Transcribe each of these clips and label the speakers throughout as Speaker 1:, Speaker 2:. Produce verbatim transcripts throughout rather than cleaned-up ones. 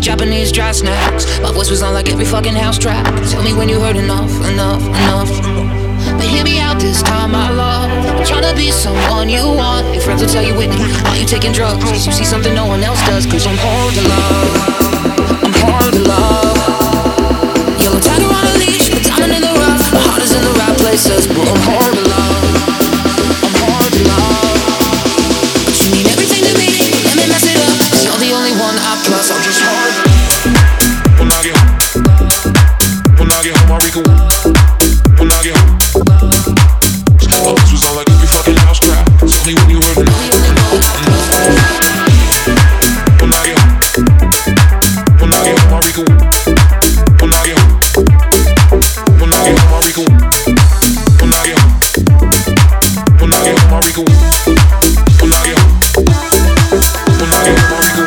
Speaker 1: with Japanese dry snacks. My voice was on like every fucking house track. Tell me when you heard enough, enough, enough. But hear me out this time, my love. I'm tryna be someone you want. Your friends will tell you, Whitney, are you taking drugs? You see something no one else does. Cause I'm hard to love, I'm hard to love. Yellow tiger on a leash, a diamond in the rough. My heart is in the right places, but I'm hard to love, I'm hard to love. But you mean everything to me, let me mess it up. Cause you're the only one I trust, I'm just hard to love.
Speaker 2: When I get home, when I get home, I recall. When I get home, my voice was on like every fucking house track. Tell me when you heard enough, enough, enough. When I get home, when I get home, I recall. When I get home, when I get home, I recall. When I get home, when I get home, I recall. When I get home, when I get home, I recall.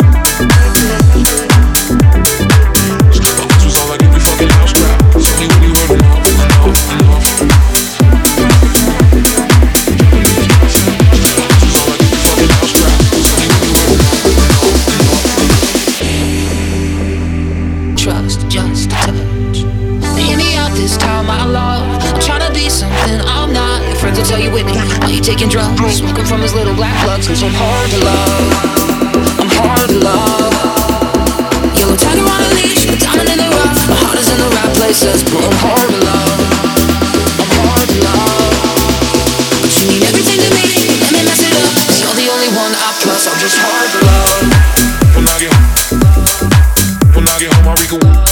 Speaker 2: My voice was on like every fucking house track. Tell me when you heard enough, enough, enough.
Speaker 1: Trust, just a touch. Hear me out this time, my love. I'm tryna be something I'm not. Your friends will tell you, Whitney, are you taking drugs? Smoking from his little black plugs. Cause I'm hard to love, I'm hard to love. Yellow tiger on a leash, a diamond in the rough. My heart is in the right places, but I'm hard to love, I'm hard to love. But you mean everything to me, let me mess it up. Cause you're the only one I trust, I'm just hard to love.
Speaker 2: When I get home, when I get home, I recall.